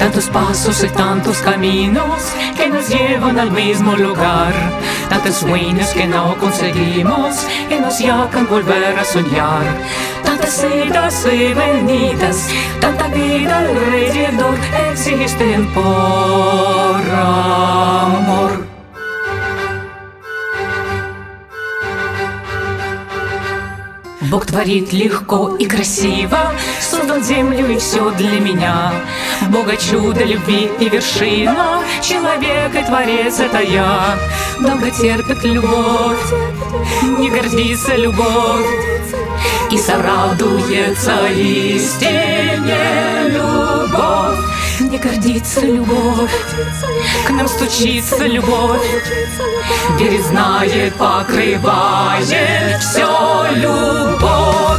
Tantos pasos y tantos caminos que nos llevan al mismo lugar, tantos sueños que no conseguimos y nos llaman volver a soñar. Tantas idas y venidas, tanta vida alrededor existen por amor. Бог творит легко и красиво, создал землю и все для меня. Бога чудо, любви и вершина, человек и творец — это я. Долго терпит любовь, не гордится любовь, и сорадуется истине любовь. Не гордится любовь, к нам стучится любовь, верит, знает, покрывает все любовь.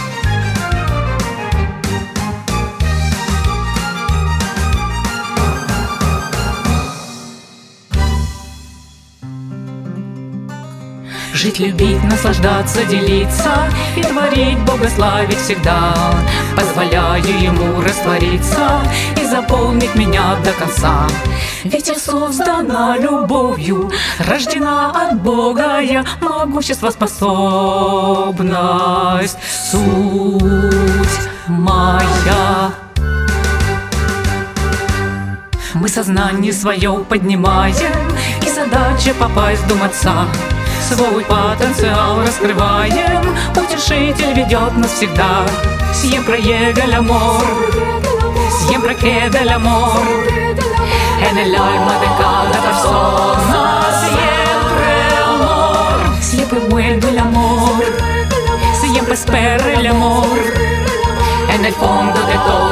Жить, любить, наслаждаться, делиться и творить, Бога славить всегда. Позволяю Ему раствориться и заполнить меня до конца. Ведь я создана любовью, рождена от Бога я, могущество, способность, суть моя. Мы сознание свое поднимаем, и задача попасть в Дом Отца. Свой потенциал раскрываем, Утешитель ведет нас всегда. Siempre llega el amor, siempre queda el amor en el alma de cada persona. Siempre amor, siempre vuelve el amor, siempre espera el amor en el fondo de todo.